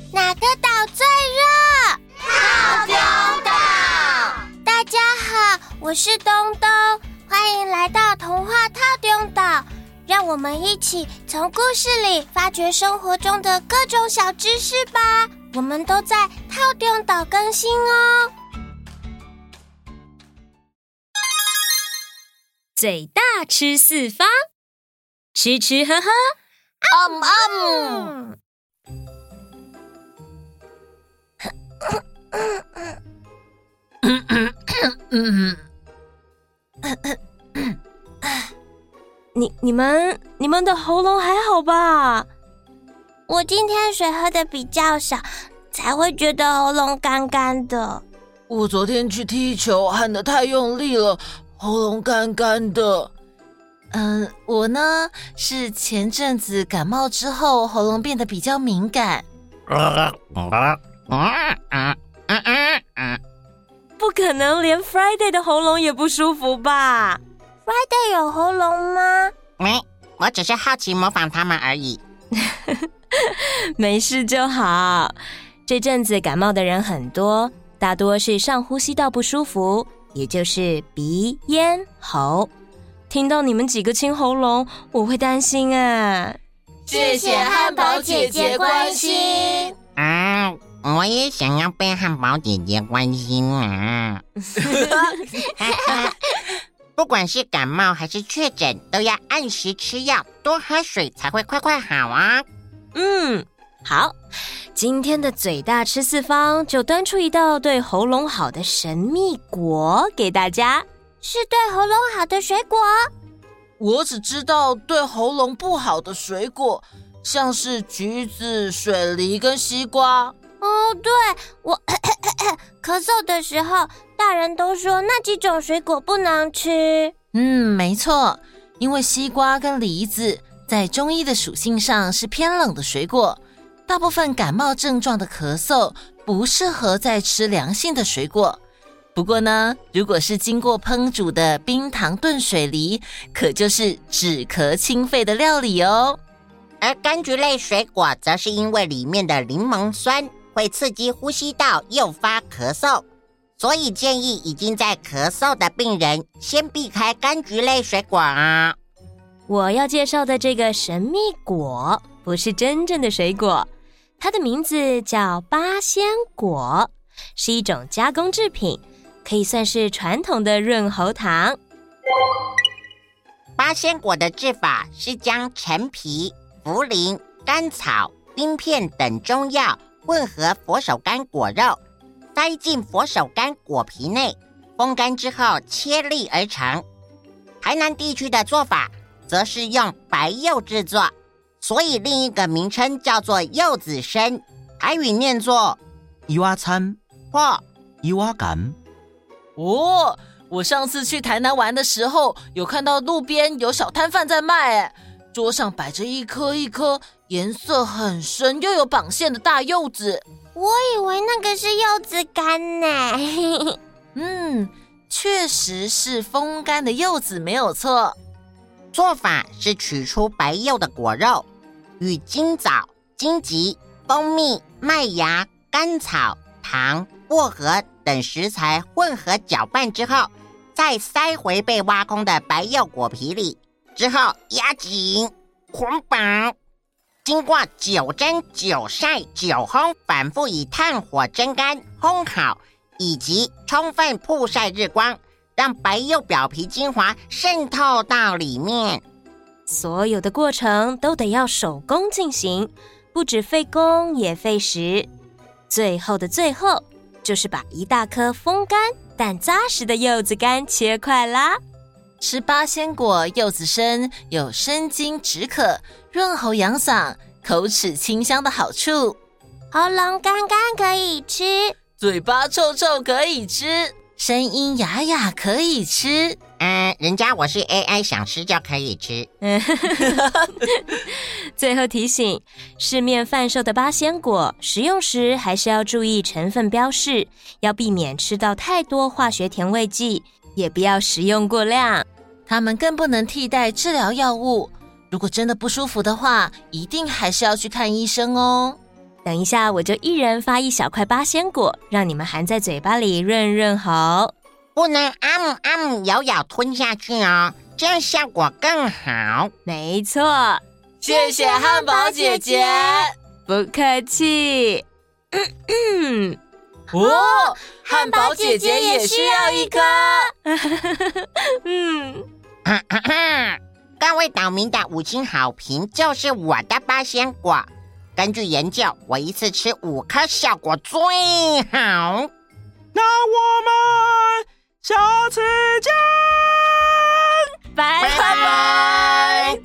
哪个岛最热？ 套丁岛。 大家好，我是东东，欢迎来到童话套丁岛。让我们一起从故事里发掘生活中的各种小知识吧。我们都在套丁岛更新哦。 嘴大吃四方，吃吃喝喝， 你们的喉咙还好吧？ 我今天水喝的比较少，才会觉得喉咙干干的。 我昨天去踢球，喊得太用力了，喉咙干干的。我呢是前阵子感冒之后，喉咙变得比较敏感。 不可能，连 Friday 的喉咙也不舒服吧？ Friday 有喉咙吗？ 没，我只是好奇模仿他们而已。 没事就好。这阵子感冒的人很多，大多是上呼吸道不舒服，也就是鼻、咽、喉。听到你们几个清喉咙，我会担心啊。 谢谢汉堡姐姐关心。 我也想要被汉堡姐姐关心啊。不管是感冒还是确诊，都要按时吃药，多喝水才会快快好啊。 好，今天的嘴大吃四方就端出一道对喉咙好的神秘果给大家。 是对喉咙好的水果？ 我只知道对喉咙不好的水果，像是橘子、水梨跟西瓜。 对，我咳嗽的时候，大人都说那几种水果不能吃。 没错，因为西瓜跟梨子在中医的属性上是偏冷的水果，大部分感冒症状的咳嗽不适合再吃凉性的水果。不过呢，如果是经过烹煮的冰糖炖水梨，可就是止咳清肺的料理哦。 而柑橘类水果则是因为里面的柠檬酸会刺激呼吸道，诱发咳嗽，所以建议已经在咳嗽的病人先避开柑橘类水果啊。 我要介绍的这个神秘果不是真正的水果，它的名字叫八仙果，是一种加工制品，可以算是传统的润喉糖。 八仙果的制法是将陈皮、茯苓、甘草、冰片等中药混合佛手柑果肉，塞进佛手柑果皮内，风干之后切粒而成。台南地区的做法则是用白柚制作，所以另一个名称叫做柚子参，台语念作伊娃餐或伊娃感。 我上次去台南玩的时候，有看到路边有小摊贩在卖，桌上摆着一颗一颗颜色很深又有绑线的大柚子。 我以为那个是柚子干呢。 确实是风干的柚子没有错。 做法是取出白柚的果肉，与金枣、荆棘、蜂蜜、麦芽、甘草、糖、薄荷等食材混合搅拌之后，再塞回被挖空的白柚果皮里，之后压紧捆绑，经过9蒸、9晒、9烘，反复以炭火蒸干烘好，以及充分曝晒日光，让白柚表皮精华渗透到里面。 所有的过程都得要手工进行，不止费工也费时。最后的最后，就是把一大颗风干但扎实的柚子干切块啦。 吃八仙果柚子参有生津止渴、润喉养嗓、口齿清香的好处。 喉咙干干可以吃， 嘴巴臭臭可以吃，声音哑哑可以吃。 人家我是 AI， 想吃就可以吃。 最后提醒，市面贩售的八仙果食用时还是要注意成分标示，要避免吃到太多化学甜味剂，也不要食用过量。 它们更不能替代治疗药物，如果真的不舒服的话，一定还是要去看医生哦。 等一下，我就一人发一小块八仙果，让你们含在嘴巴里润润喉。 不能咬咬吞下去哦，这样效果更好。 没错， 谢谢汉堡姐姐。 不客气。 哦，汉堡姐姐也需要一颗。 各位岛民的5星好评就是我的八仙果。根据研究，我一次吃5颗效果最好。 那我们下次见， 拜拜拜。